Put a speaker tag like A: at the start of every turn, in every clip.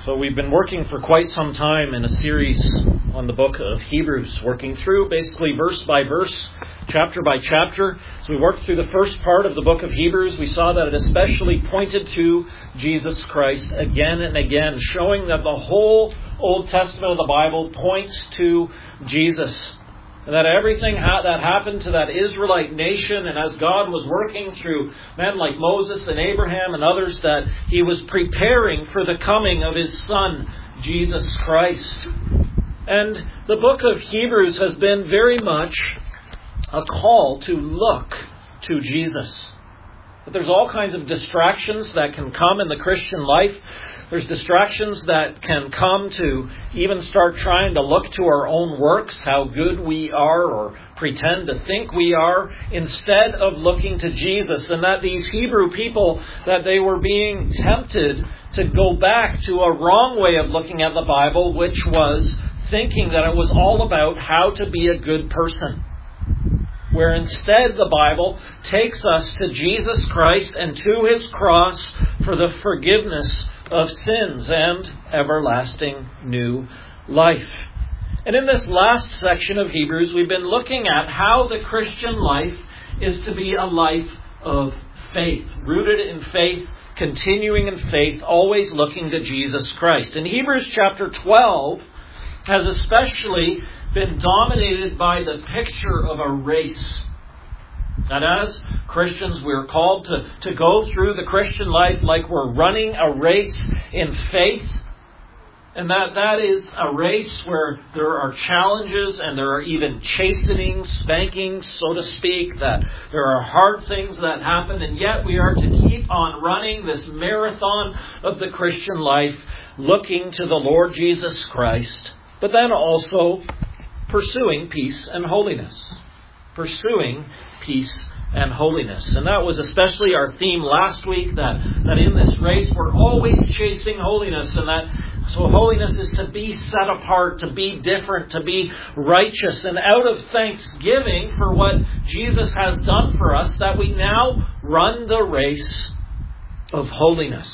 A: So we've been working for quite some time in a series on the book of Hebrews, working through basically verse by verse, chapter by chapter. As we worked through the first part of the book of Hebrews, we saw that it especially pointed to Jesus Christ again and again, showing that the whole Old Testament of the Bible points to Jesus. And that everything that happened to that Israelite nation, and as God was working through men like Moses and Abraham and others, that He was preparing for the coming of His Son, Jesus Christ. And the book of Hebrews has been very much a call to look to Jesus. But there's all kinds of distractions that can come in the Christian life. There's distractions that can come to even start trying to look to our own works, how good we are, or pretend to think we are, instead of looking to Jesus. And that these Hebrew people, that they were being tempted to go back to a wrong way of looking at the Bible, which was thinking that it was all about how to be a good person. Where instead the Bible takes us to Jesus Christ and to His cross for the forgiveness of sins and everlasting new life. And in this last section of Hebrews, we've been looking at how the Christian life is to be a life of faith, rooted in faith, continuing in faith, always looking to Jesus Christ. And Hebrews chapter 12 has especially been dominated by the picture of a race. That as Christians, we're called to go through the Christian life like we're running a race in faith. And that is a race where there are challenges and there are even chastenings, spankings, so to speak, that there are hard things that happen. And yet we are to keep on running this marathon of the Christian life, looking to the Lord Jesus Christ, but then also pursuing peace and holiness. Pursuing peace and holiness. And that was especially our theme last week, that in this race we're always chasing holiness, and that so holiness is to be set apart, to be different, to be righteous. And out of thanksgiving for what Jesus has done for us, that we now run the race of holiness.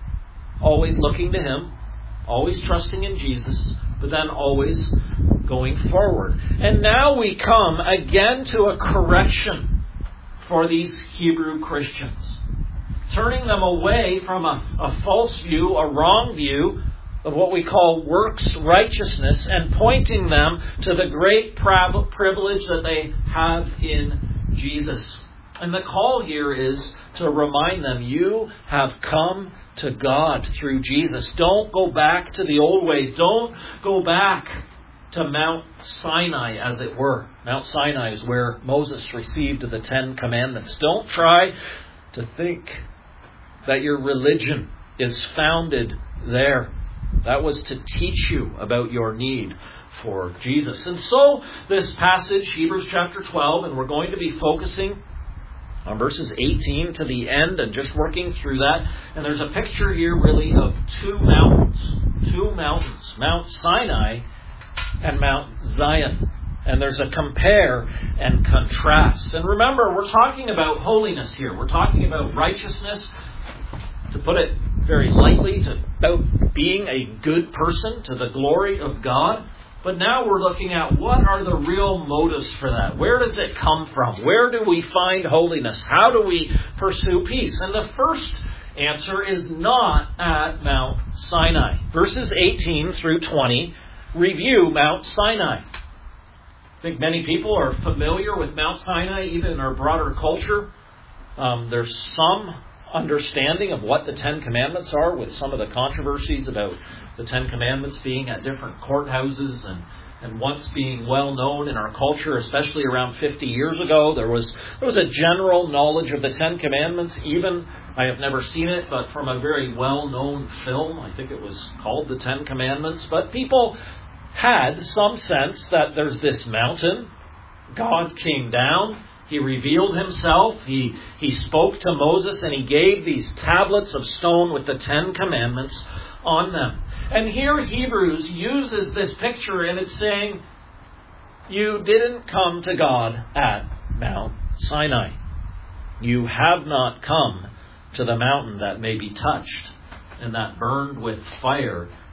A: Always looking to Him, always trusting in Jesus, but then always going forward. And now we come again to a correction for these Hebrew Christians, turning them away from a false view, a wrong view of what we call works righteousness, and pointing them to the great privilege that they have in Jesus. And the call here is to remind them, you have come to God through Jesus. Don't go back to the old ways. Don't go back to Mount Sinai, as it were. Mount Sinai is where Moses received the 10 Commandments. Don't try to think that your religion is founded there. That was to teach you about your need for Jesus. And so this passage, Hebrews chapter 12, and we're going to be focusing on verses 18 to the end and just working through that. And there's a picture here really of two mountains, Mount Sinai and Mount Zion. And there's a compare and contrast. And remember, we're talking about holiness here. We're talking about righteousness, to put it very lightly, about being a good person to the glory of God. But now we're looking at what are the real motives for that. Where does it come from? Where do we find holiness? How do we pursue peace? And the first answer is not at Mount Sinai. Verses 18 through 20 review Mount Sinai. I think many people are familiar with Mount Sinai, even in our broader culture. There's some understanding of what the 10 Commandments are, with some of the controversies about the 10 Commandments being at different courthouses and once being well known in our culture, especially around 50 years ago. There was a general knowledge of the 10 Commandments, even, I have never seen it, but from a very well-known film. I think it was called The 10 Commandments. But people had some sense that there's this mountain. God came down. He revealed Himself. He spoke to Moses, and He gave these tablets of stone with the 10 Commandments on them. And here Hebrews uses this picture, and it's saying, you didn't come to God at Mount Sinai. You have not come to the mountain that may be touched and that burned with fire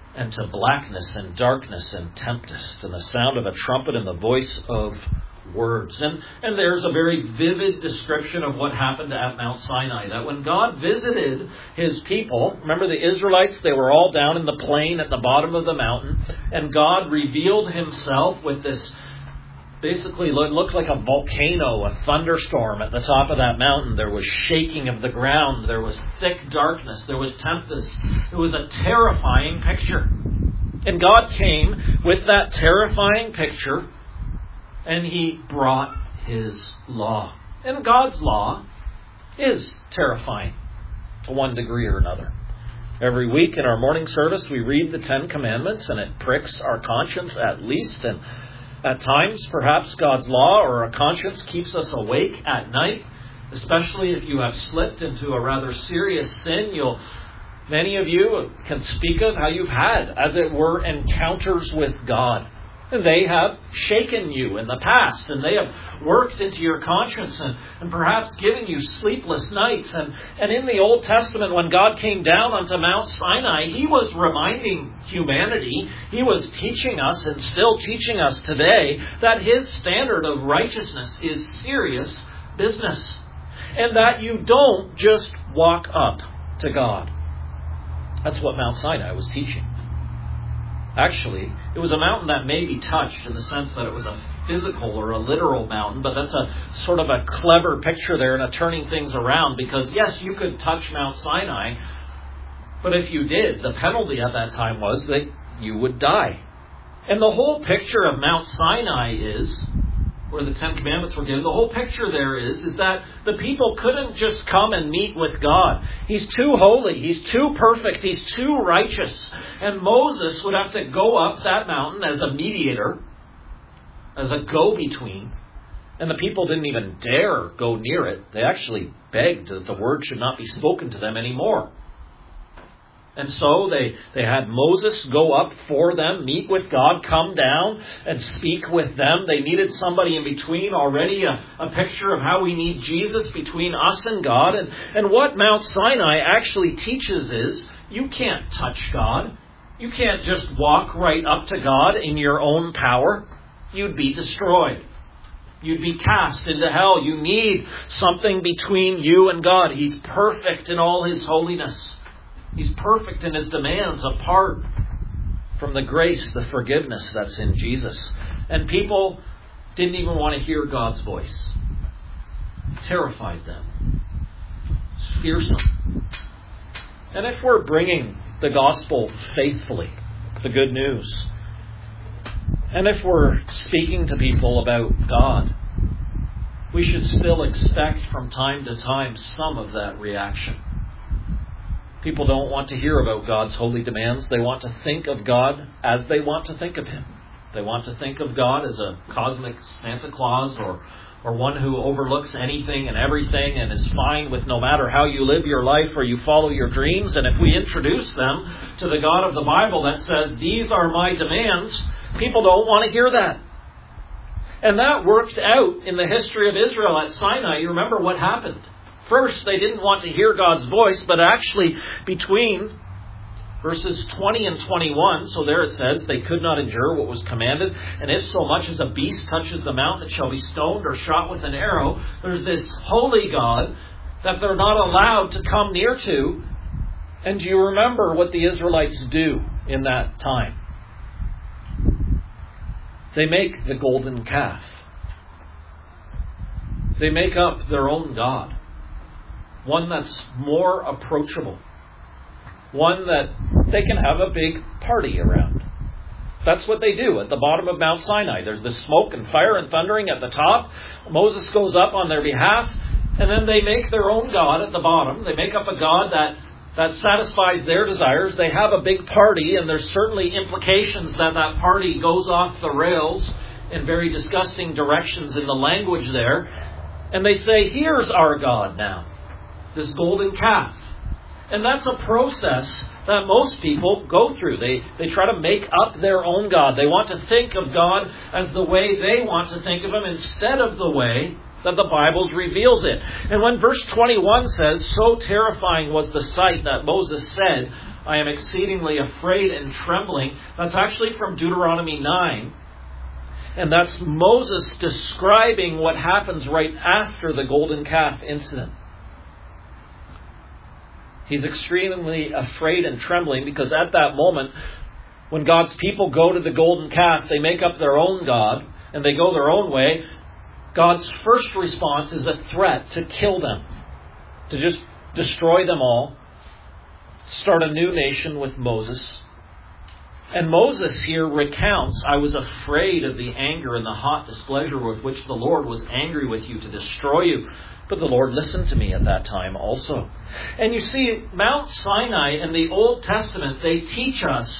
A: and to blackness and darkness and tempest, and the sound of a trumpet and the voice of words. And there's a very vivid description of what happened at Mount Sinai, that when God visited his people, remember the Israelites, they were all down in the plain at the bottom of the mountain, and God revealed himself with this, basically it looked like a volcano, a thunderstorm at the top of that mountain. There was shaking of the ground, there was thick darkness, there was tempest. It was a terrifying picture. And God came with that terrifying picture, and he brought his law. And God's law is terrifying to one degree or another. Every week in our morning service we read the 10 Commandments, and it pricks our conscience at least. And at times perhaps God's law or our conscience keeps us awake at night, especially if you have slipped into a rather serious sin. Many of you can speak of how you've had, as it were, encounters with God. And they have shaken you in the past, and they have worked into your conscience and perhaps given you sleepless nights. And in the Old Testament, when God came down onto Mount Sinai, he was reminding humanity, he was teaching us and still teaching us today that his standard of righteousness is serious business. And that you don't just walk up to God. That's what Mount Sinai was teaching. Actually, it was a mountain that may be touched in the sense that it was a physical or a literal mountain, but that's a sort of a clever picture there and a turning things around, because yes, you could touch Mount Sinai, but if you did, the penalty at that time was that you would die. And the whole picture of Mount Sinai is, where the 10 Commandments were given, the whole picture there is that the people couldn't just come and meet with God. He's too holy, he's too perfect, he's too righteous. And Moses would have to go up that mountain as a mediator, as a go-between. And the people didn't even dare go near it. They actually begged that the word should not be spoken to them anymore. And so they had Moses go up for them, meet with God, come down and speak with them. They needed somebody in between, already a picture of how we need Jesus between us and God. And what Mount Sinai actually teaches is you can't touch God. You can't just walk right up to God in your own power. You'd be destroyed. You'd be cast into hell. You need something between you and God. He's perfect in all his holiness. He's perfect in his demands apart from the grace, the forgiveness that's in Jesus. And people didn't even want to hear God's voice. It terrified them. It's fearsome. And if we're bringing the gospel faithfully, the good news, and if we're speaking to people about God, we should still expect from time to time some of that reaction. People don't want to hear about God's holy demands. They want to think of God as they want to think of him. They want to think of God as a cosmic Santa Claus or one who overlooks anything and everything and is fine with no matter how you live your life or you follow your dreams. And if we introduce them to the God of the Bible that says, these are my demands, people don't want to hear that. And that worked out in the history of Israel at Sinai. You remember what happened. First, they didn't want to hear God's voice, but actually between verses 20 and 21, so there it says, they could not endure what was commanded, and if so much as a beast touches the mountain, it shall be stoned or shot with an arrow. There's this holy God that they're not allowed to come near to. And do you remember what the Israelites do in that time? They make the golden calf. They make up their own God. One that's more approachable. One that they can have a big party around. That's what they do at the bottom of Mount Sinai. There's the smoke and fire and thundering at the top. Moses goes up on their behalf. And then they make their own God at the bottom. They make up a God that satisfies their desires. They have a big party. And there's certainly implications that party goes off the rails in very disgusting directions in the language there. And they say, here's our God now. This golden calf. And that's a process that most people go through. They try to make up their own God. They want to think of God as the way they want to think of him instead of the way that the Bible reveals it. And when verse 21 says, so terrifying was the sight that Moses said, I am exceedingly afraid and trembling. That's actually from Deuteronomy 9. And that's Moses describing what happens right after the golden calf incident. He's extremely afraid and trembling because at that moment, when God's people go to the golden calf, they make up their own God and they go their own way. God's first response is a threat to kill them, to just destroy them all, start a new nation with Moses. And Moses here recounts, I was afraid of the anger and the hot displeasure with which the Lord was angry with you to destroy you. But the Lord listened to me at that time also. And you see, Mount Sinai in the Old Testament, they teach us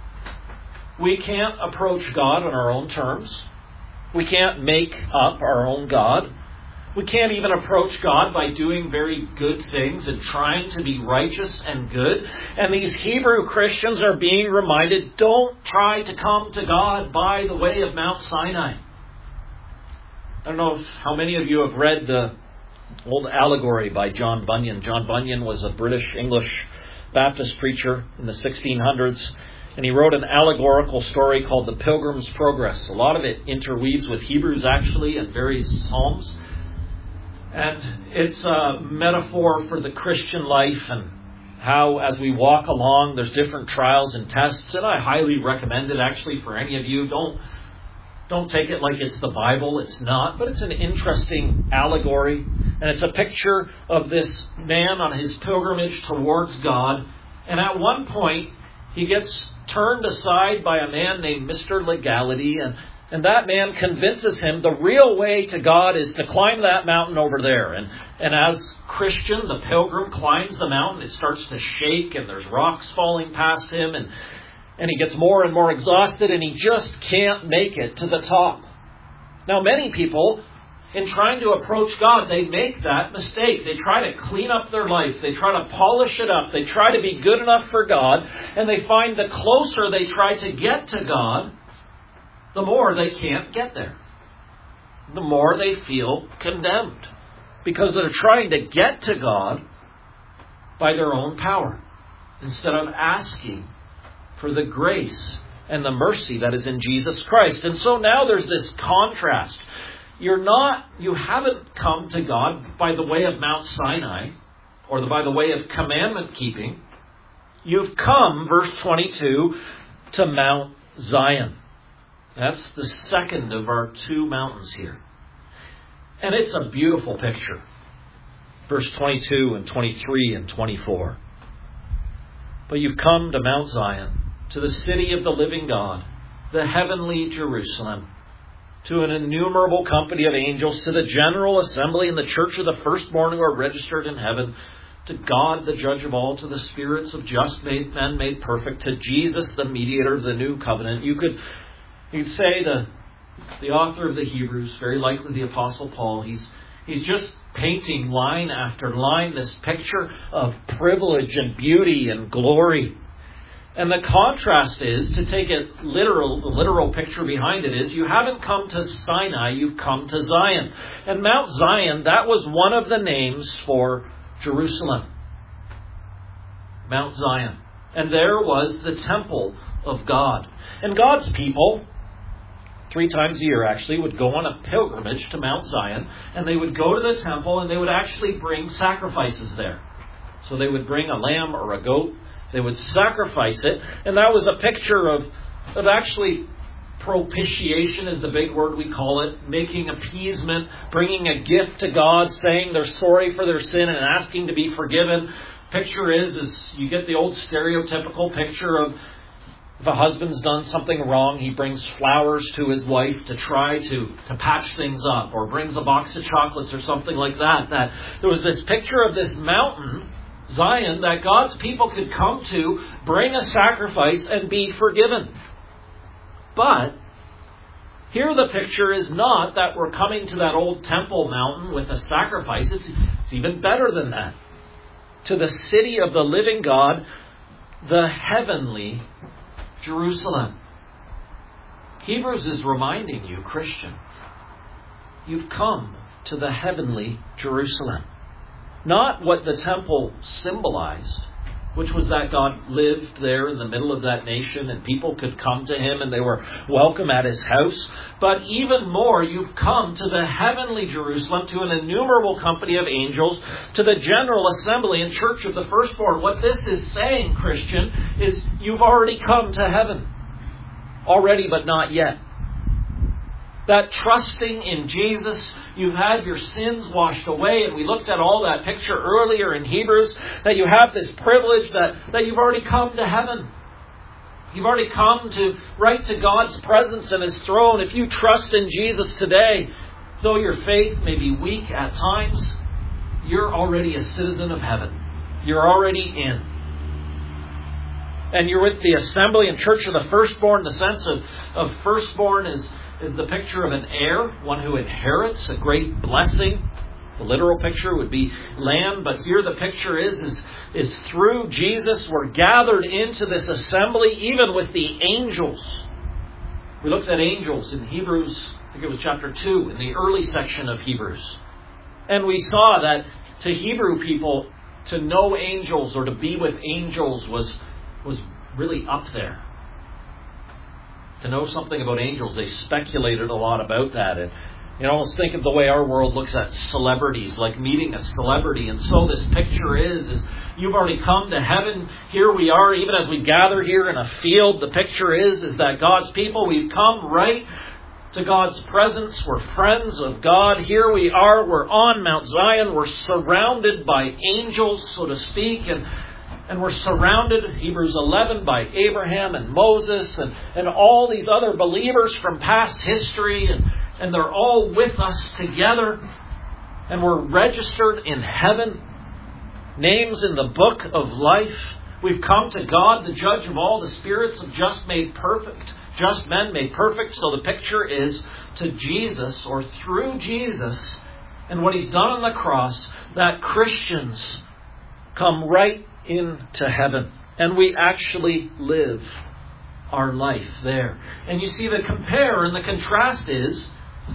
A: we can't approach God on our own terms. We can't make up our own God. We can't even approach God by doing very good things and trying to be righteous and good. And these Hebrew Christians are being reminded, don't try to come to God by the way of Mount Sinai. I don't know how many of you have read the old allegory by John Bunyan. John Bunyan was a British English Baptist preacher in the 1600s. And he wrote an allegorical story called The Pilgrim's Progress. A lot of it interweaves with Hebrews actually and various Psalms. And it's a metaphor for the Christian life and how as we walk along there's different trials and tests. And I highly recommend it actually for any of you. Don't take it like it's the Bible. It's not. But it's an interesting allegory. And it's a picture of this man on his pilgrimage towards God. And at one point he gets turned aside by a man named Mr. Legality. And that man convinces him the real way to God is to climb that mountain over there. And as Christian, the pilgrim climbs the mountain, it starts to shake and there's rocks falling past him. And he gets more and more exhausted and he just can't make it to the top. Now, many people, in trying to approach God, they make that mistake. They try to clean up their life. They try to polish it up. They try to be good enough for God. And they find the closer they try to get to God, the more they can't get there. The more they feel condemned. Because they're trying to get to God by their own power, instead of asking for the grace and the mercy that is in Jesus Christ. And so now there's this contrast. You haven't come to God by the way of Mount Sinai, or by the way of commandment keeping. You've come, verse 22, to Mount Zion. That's the second of our two mountains here. And it's a beautiful picture. Verse 22 and 23 and 24. But you've come to Mount Zion, to the city of the living God, the heavenly Jerusalem, to an innumerable company of angels, to the general assembly and the church of the firstborn who are registered in heaven, to God, the judge of all, to the spirits of just men made perfect, to Jesus, the mediator of the new covenant. You'd say the author of the Hebrews, very likely the Apostle Paul, he's just painting line after line this picture of privilege and beauty and glory. And the contrast is, to take it literal, the literal picture behind it is, you haven't come to Sinai, you've come to Zion. And Mount Zion, that was one of the names for Jerusalem. Mount Zion. And there was the temple of God. And God's people, 3 times a year actually, would go on a pilgrimage to Mount Zion, and they would go to the temple and they would actually bring sacrifices there. So they would bring a lamb or a goat. They would sacrifice it, and that was a picture of actually propitiation is the big word we call it, making appeasement, bringing a gift to God, saying they're sorry for their sin and asking to be forgiven. Picture is you get the old stereotypical picture of if a husband's done something wrong, he brings flowers to his wife to try to patch things up, or brings a box of chocolates or something like that. That there was this picture of this mountain, Zion, that God's people could come to, bring a sacrifice and be forgiven. But here the picture is not that we're coming to that old temple mountain with a sacrifice. It's even better than that. To the city of the living God, the heavenly Jerusalem. Hebrews is reminding you, Christian, you've come to the heavenly Jerusalem. Not what the temple symbolized, which was that God lived there in the middle of that nation and people could come to Him and they were welcome at His house. But even more, you've come to the heavenly Jerusalem, to an innumerable company of angels, to the general assembly and church of the firstborn. What this is saying, Christian, is you've already come to heaven. Already, but not yet. That trusting in Jesus, you've had your sins washed away, and we looked at all that picture earlier in Hebrews, that you have this privilege that you've already come to heaven. You've already come right to God's presence and His throne. If you trust in Jesus today, though your faith may be weak at times, you're already a citizen of heaven. You're already in. And you're with the assembly and church of the firstborn. The sense of firstborn is the picture of an heir, one who inherits a great blessing. The literal picture would be land, but here the picture is through Jesus we're gathered into this assembly, even with the angels. We looked at angels in Hebrews, I think it was chapter 2, in the early section of Hebrews. And we saw that to Hebrew people, to know angels or to be with angels was really up there. To know something about angels, they speculated a lot about that. And you almost think of the way our world looks at celebrities, like meeting a celebrity. And so this picture is you've already come to heaven. Here we are, even as we gather here in a field. The picture is that God's people, we've come right to God's presence. We're friends of God. Here we are. We're on Mount Zion. We're surrounded by angels, so to speak. And we're surrounded, Hebrews 11, by Abraham and Moses and all these other believers from past history. And they're all with us together. And we're registered in heaven. Names in the book of life. We've come to God, the judge of all, the spirits of just men made perfect. So the picture is to Jesus, or through Jesus, and what He's done on the cross, that Christians come right into heaven. And we actually live our life there. And you see, the compare and the contrast is,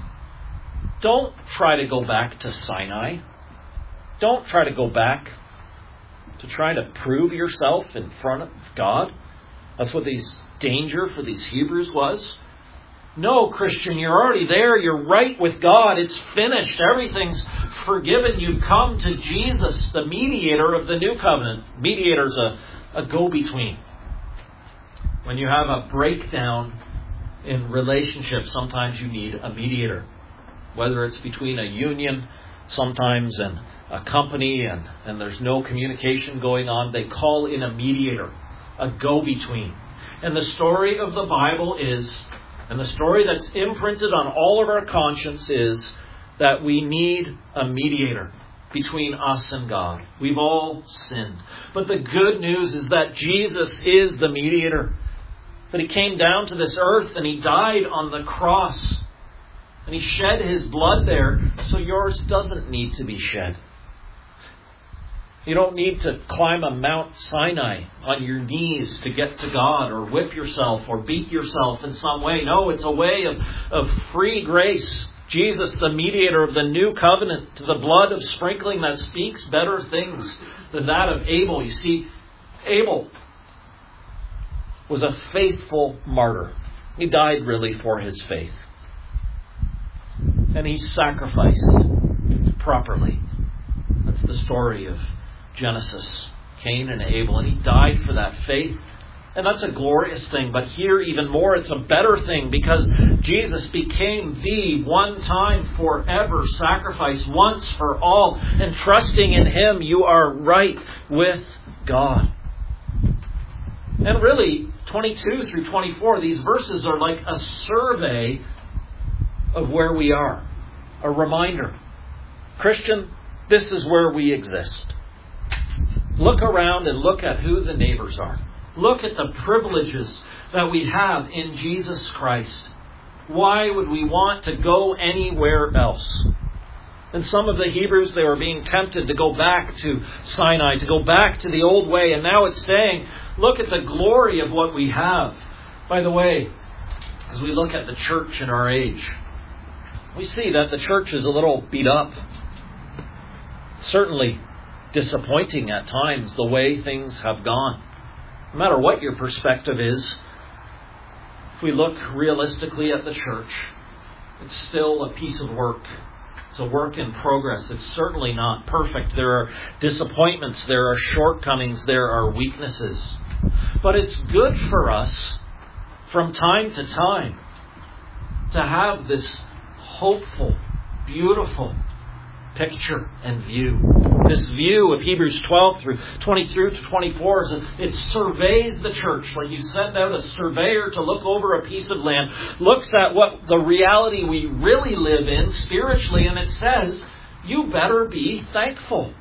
A: don't try to go back to Sinai. Don't try to go back to try to prove yourself in front of God. That's what danger for these Hebrews was. No, Christian, you're already there. You're right with God. It's finished. Everything's forgiven. You've come to Jesus, the mediator of the new covenant. Mediator's a go-between. When you have a breakdown in relationships, sometimes you need a mediator. Whether it's between a union, sometimes, and a company, and there's no communication going on, they call in a mediator, a go-between. And the story of the Bible is, and the story that's imprinted on all of our conscience is, that we need a mediator between us and God. We've all sinned. But the good news is that Jesus is the mediator. That He came down to this earth and He died on the cross. And He shed His blood there, so yours doesn't need to be shed. You don't need to climb a Mount Sinai on your knees to get to God, or whip yourself or beat yourself in some way. No, it's a way of free grace. Jesus, the mediator of the new covenant, to the blood of sprinkling that speaks better things than that of Abel. You see, Abel was a faithful martyr. He died really for his faith. And he sacrificed properly. That's the story of Genesis, Cain and Abel. And he died for that faith. And that's a glorious thing. But here even more, it's a better thing, because Jesus became the one-time, forever sacrifice, once for all. And trusting in Him, you are right with God. And really, 22 through 24, these verses are like a survey of where we are. A reminder. Christian, this is where we exist. Look around and look at who the neighbors are. Look at the privileges that we have in Jesus Christ. Why would we want to go anywhere else? And some of the Hebrews, they were being tempted to go back to Sinai, to go back to the old way. And now it's saying, look at the glory of what we have. By the way, as we look at the church in our age, we see that the church is a little beat up. Certainly, disappointing at times the way things have gone. No matter what your perspective is, if we look realistically at the church, it's still a piece of work. It's a work in progress. It's certainly not perfect. There are disappointments, there are shortcomings, there are weaknesses. But it's good for us from time to time to have this hopeful, beautiful picture and view. This view of Hebrews 12 through 23 to 24, it surveys the church. Like you send out a surveyor to look over a piece of land, looks at what the reality we really live in spiritually, and it says, you better be thankful,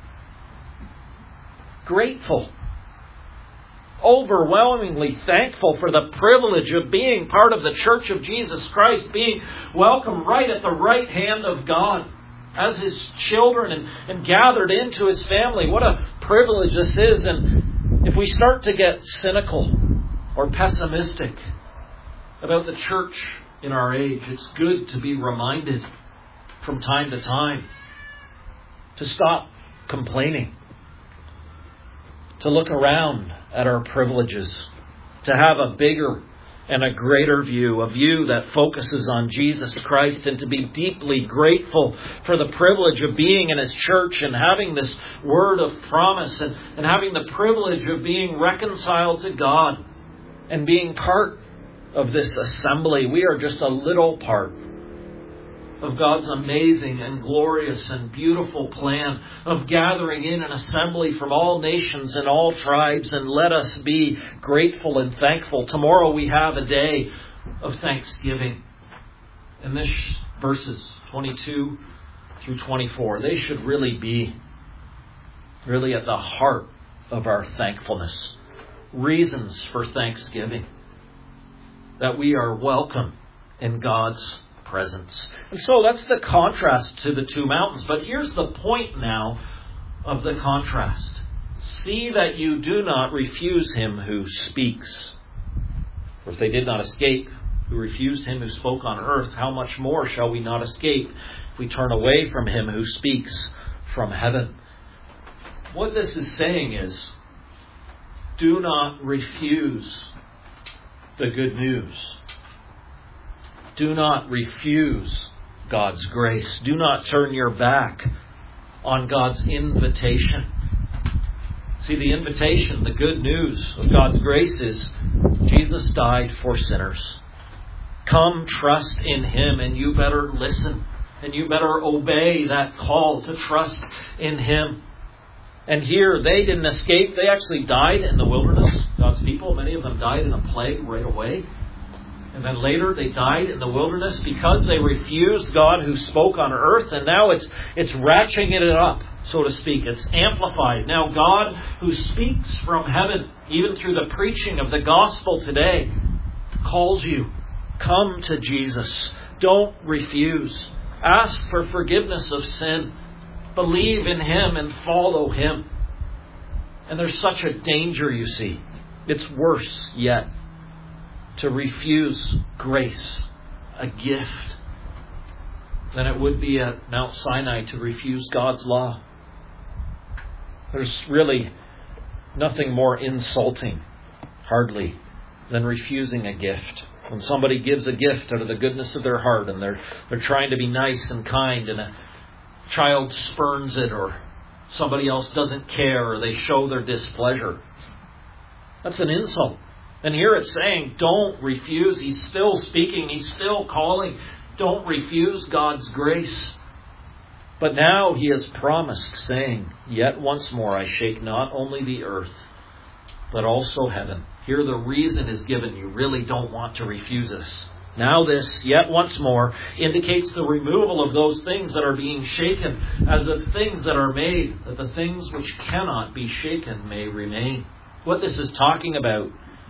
A: grateful, overwhelmingly thankful for the privilege of being part of the Church of Jesus Christ, being welcomed right at the right hand of God as His children and gathered into His family. What a privilege this is. And if we start to get cynical or pessimistic about the church in our age, it's good to be reminded from time to time to stop complaining, to look around at our privileges, to have a bigger and a greater view, a view that focuses on Jesus Christ, and to be deeply grateful for the privilege of being in His church and having this word of promise and having the privilege of being reconciled to God and being part of this assembly. We are just a little part of God's amazing and glorious and beautiful plan of gathering in an assembly from all nations and all tribes, and let us be grateful and thankful. Tomorrow we have a day of thanksgiving. And this verses 22 through 24, they should really be at the heart of our thankfulness. Reasons for thanksgiving. That we are welcome in God's presence. And so that's the contrast to the two mountains. But here's the point now of the contrast. See that you do not refuse Him who speaks. For if they did not escape, who refused Him who spoke on earth, how much more shall we not escape if we turn away from Him who speaks from heaven? What this is saying is, do not refuse the good news. Do not refuse God's grace. Do not turn your back on God's invitation. See, the invitation, the good news of God's grace is Jesus died for sinners. Come, trust in Him, and you better listen. And you better obey that call to trust in Him. And here, they didn't escape. They actually died in the wilderness. God's people, many of them died in a plague right away. And then later they died in the wilderness because they refused God who spoke on earth. And now it's ratcheting it up, so to speak. It's amplified. Now God who speaks from heaven, even through the preaching of the gospel today, calls you. Come to Jesus. Don't refuse. Ask for forgiveness of sin. Believe in Him and follow Him. And there's such a danger, you see. It's worse yet to refuse grace, a gift, than it would be at Mount Sinai to refuse God's law. There's really nothing more insulting, hardly, than refusing a gift. When somebody gives a gift out of the goodness of their heart and they're trying to be nice and kind, and a child spurns it, or somebody else doesn't care, or they show their displeasure. That's an insult. And here it's saying, don't refuse. He's still speaking. He's still calling. Don't refuse God's grace. But now He has promised, saying, yet once more I shake not only the earth, but also heaven. Here the reason is given. You really don't want to refuse us. Now this, yet once more, indicates the removal of those things that are being shaken, as of things that are made, that the things which cannot be shaken may remain. What this is talking about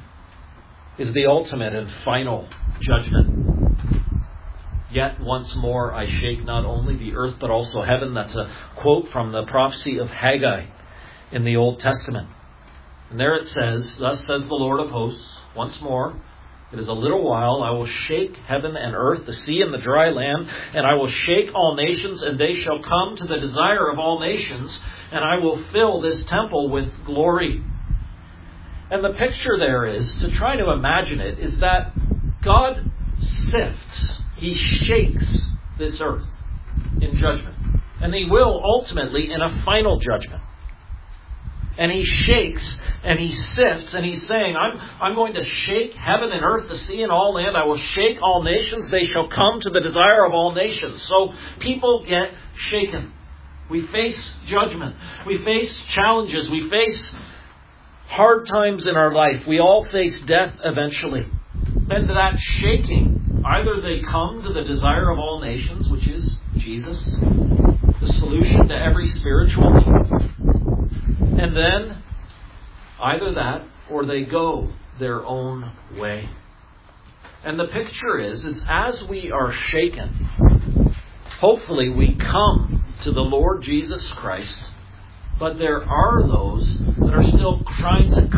A: is the ultimate and final judgment. Yet once more I shake not only the earth but also heaven. That's a quote from the prophecy of Haggai in the Old Testament. And there it says, thus says the Lord of hosts, once more, It is a little while, I will shake heaven and earth, the sea and the dry land, and I will shake all nations, and they shall come to the desire of all nations, and I will fill this temple with glory. And the picture there is, to try to imagine it, is that God sifts, He shakes this earth in judgment. And He will ultimately in a final judgment. And He shakes and He sifts, and He's saying, I'm going to shake heaven and earth, the sea and all land. I will shake all nations. They shall come to the desire of all nations. So people get shaken. We face judgment. We face challenges. We face hard times in our life. We all face death eventually. And that shaking, either they come to the desire of all nations, which is Jesus, the solution to every spiritual need. And then, either that, or they go their own way. And the picture is as we are shaken, hopefully we come to the Lord Jesus Christ, but there are those that are still trying to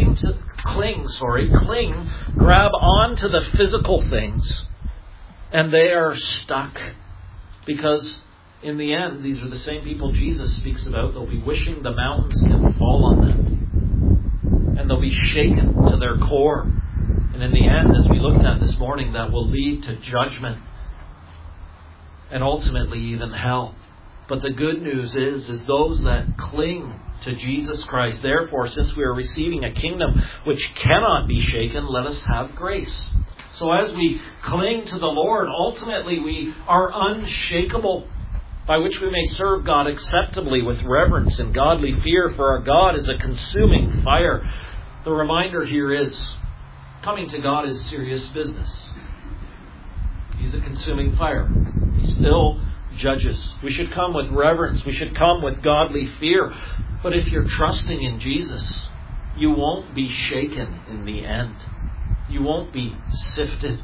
A: cling, grab onto the physical things, and they are stuck. Because in the end, these are the same people Jesus speaks about. They'll be wishing the mountains can fall on them. And they'll be shaken to their core. And in the end, as we looked at this morning, that will lead to judgment. And ultimately even hell. But the good news is those that cling to Jesus Christ. Therefore, since we are receiving a kingdom which cannot be shaken, let us have grace. So as we cling to the Lord, ultimately we are unshakable, by which we may serve God acceptably with reverence and godly fear, for our God is a consuming fire. The reminder here is, coming to God is serious business. He's a consuming fire. He still judges. We should come with reverence. We should come with godly fear. But if you're trusting in Jesus, you won't be shaken in the end. You won't be sifted.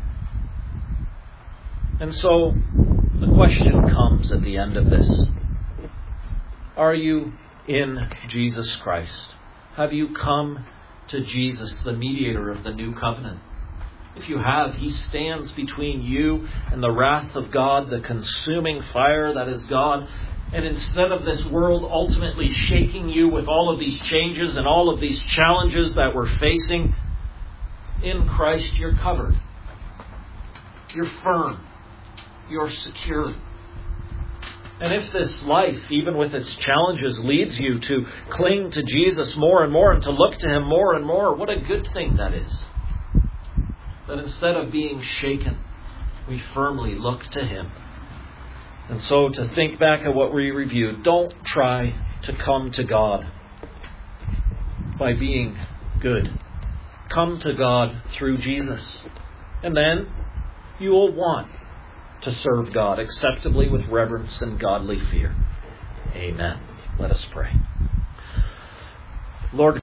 A: And so, the question comes at the end of this. Are you in Jesus Christ? Have you come to Jesus, the mediator of the new covenant? If you have, He stands between you and the wrath of God, the consuming fire that is God. And instead of this world ultimately shaking you with all of these changes and all of these challenges that we're facing, in Christ you're covered. You're firm. You're secure. And if this life, even with its challenges, leads you to cling to Jesus more and more and to look to Him more and more, what a good thing that is. That instead of being shaken, we firmly look to Him. And so to think back at what we reviewed, don't try to come to God by being good. Come to God through Jesus. And then you will want to serve God acceptably with reverence and godly fear. Amen. Let us pray. Lord,